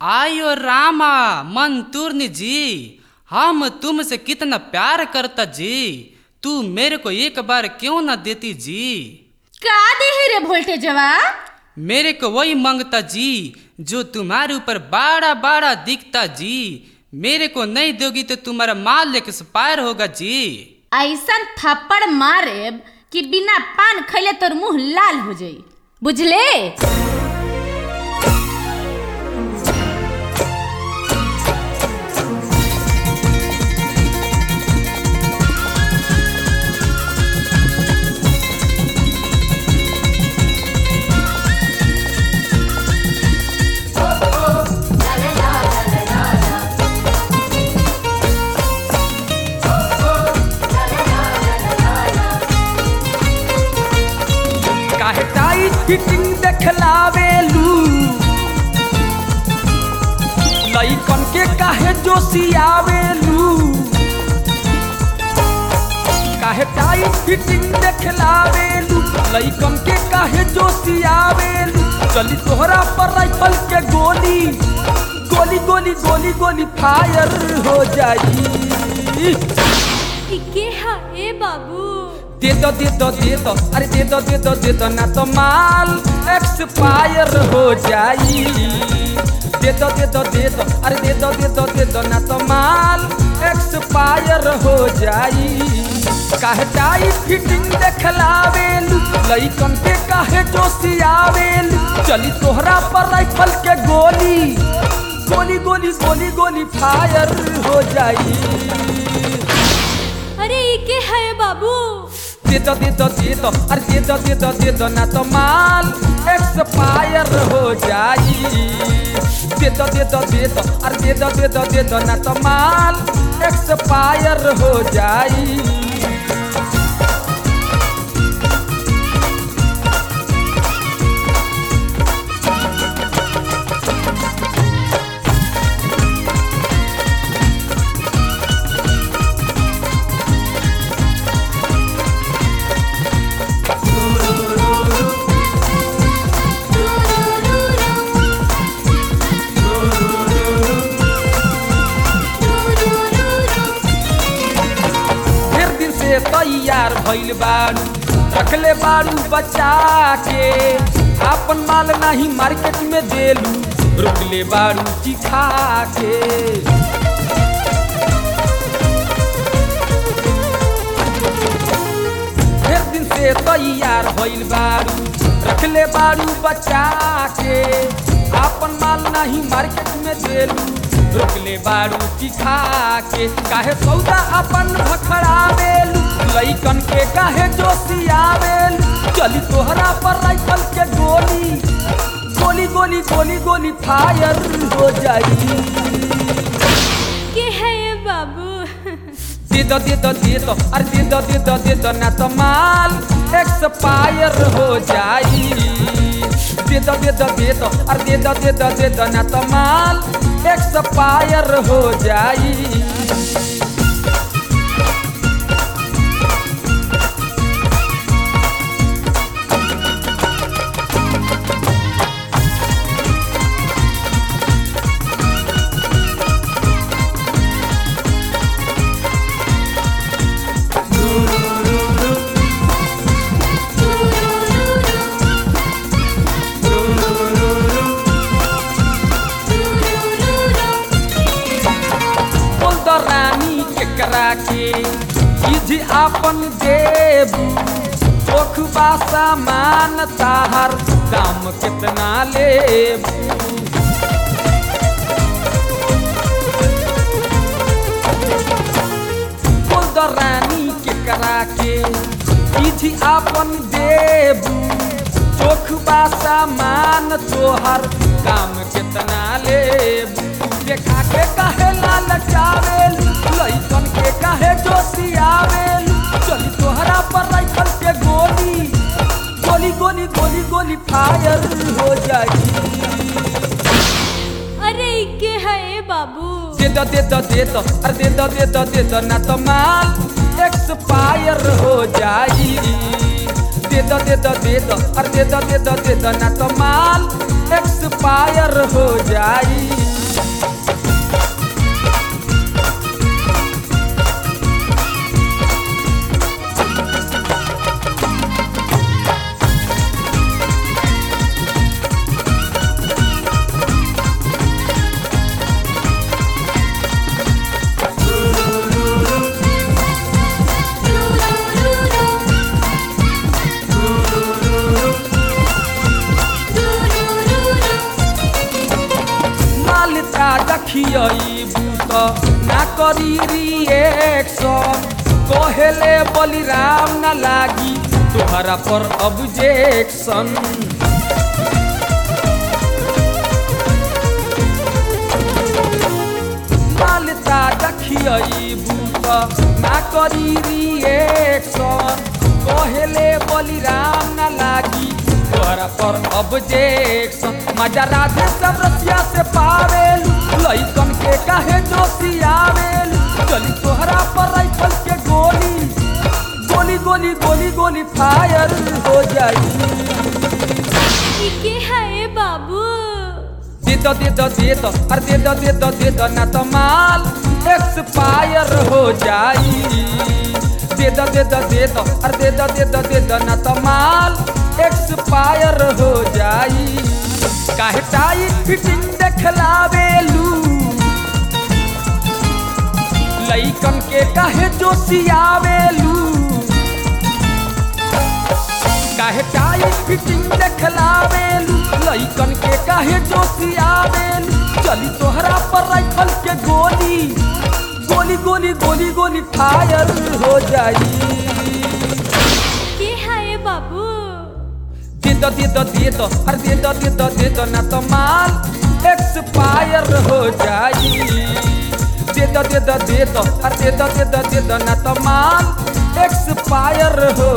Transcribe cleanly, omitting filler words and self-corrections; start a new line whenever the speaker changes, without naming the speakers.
आयो रामा मंतूर्नी जी, हम तुमसे कितना प्यार करता जी, तू मेरे को एक बार क्यों ना देती जी।
का दे रे वोल्टेजवा?
मेरे को वही मांगता जी जो तुम्हारे ऊपर बड़ा बड़ा दिखता जी। मेरे को नहीं दोगी तो तुम्हारा माल एक्सपायर होगा जी।
ऐसा थप्पड़ मारे कि बिना पान खैले तोर मुंह लाल हो जाई, बुझले?
फिटिंग देखलावेलू लइकन के काहे जोशियावेलू, काहे टाइट फिटिंग देखलावेलू लइकन के काहे जोशियावेलू। चली तोहरा पर राइफल के गोली गोली गोली गोली गोली फायर हो जाई।
के हा ए बाबू?
दे दो अरे दे दो ना तो माल एक्सपायर हो जाई। दे दो अरे दे दो ना तो माल एक्सपायर हो जाई। काहे टाइट फिटिंग देखलावेलू लइकन के काहे जोशियावेलू। चली तोहरा पर राइफल के गोली गोली गोली गोली गोली फायर हो जाई।
अरे के है बाबू?
दे दो अरे दे दो ना तो माल एक्सपायर हो जाई। दे दो अरे दे दो ना तो माल एक्सपायर हो जाई। तैयार भइल बारू रखले बारू बचा के, आपन माल नहीं मार्केट में देलू रुकले बारू चिखा के। ढेर दिन से तैयार भइल बारू रखले बारू बचा के, आपन माल नहीं मार्केट में देलू रुकले बारू चिखा के। काहे सौदा अपन भखड़ावेलू लइकन के काहे जोशियावेलू। चली तोहरा पर राइफल के गोली गोली गोली गोली गोली फायर हो जाई।
के है ये बाबू?
दे दो अरे दे दो ना तो माल एक्सपायर हो जाई। दे दो अरे दे दो ना तो माल एक्सपायर हो जाई। के आपन देबू चोखबा सामान ताहर दाम कितना लेबू। बोल दो रानी के करा के इजी आपन देबू चोखबा सामान तोहर दाम कितना लेबू। देखा के काहे लालचावेलू लइकन के काहे जोशियावेलू। चली तोहरा पर राइफल के गोली गोली गोली गोली गोली फायर हो जाई।
अरे के है बाबू?
दे दो अरे दे दो ना तो माल एक्सपायर हो जाई। दे दो अरे दे दो ना तो माल एक्सपायर हो जाई। ताजा खियबू तो ना करी रिएक्शन कहेले बलिराम ना लागी तोहरा पर ऑब्जेक्शन माल ताजा खियबू तो ना करी रिएक्शन कहेले बलिराम ना लागी तोहरा पर ऑब्जेक्शन मजा राधे सब रसिया से पावेल लइकन के काहे जोशियावेल चली तोहरा पर राइफल के गोली गोली गोली गोली गोली फायर हो जाई
ई के है बाबू
दे दो अरे दे दो ना तो माल एक्सपायर हो जाई दे दो अरे दे दो ना तो माल एक्सपायर हो जाई काहे टाइट फिटिंग देखलावेलू लइकन के काहे जोशियावेलू काहे टाइट फिटिंग देखलावेलू लइकन के काहे जोशियावेलू चली तोहरा पर राइफल के गोली गोली गोली गोली गोली फायर हो जाई
के है बाबू
दे दो अरे दे दो ना तो माल एक्सपायर हो जाई दे दो अरे दे दो ना तो माल एक्सपायर हो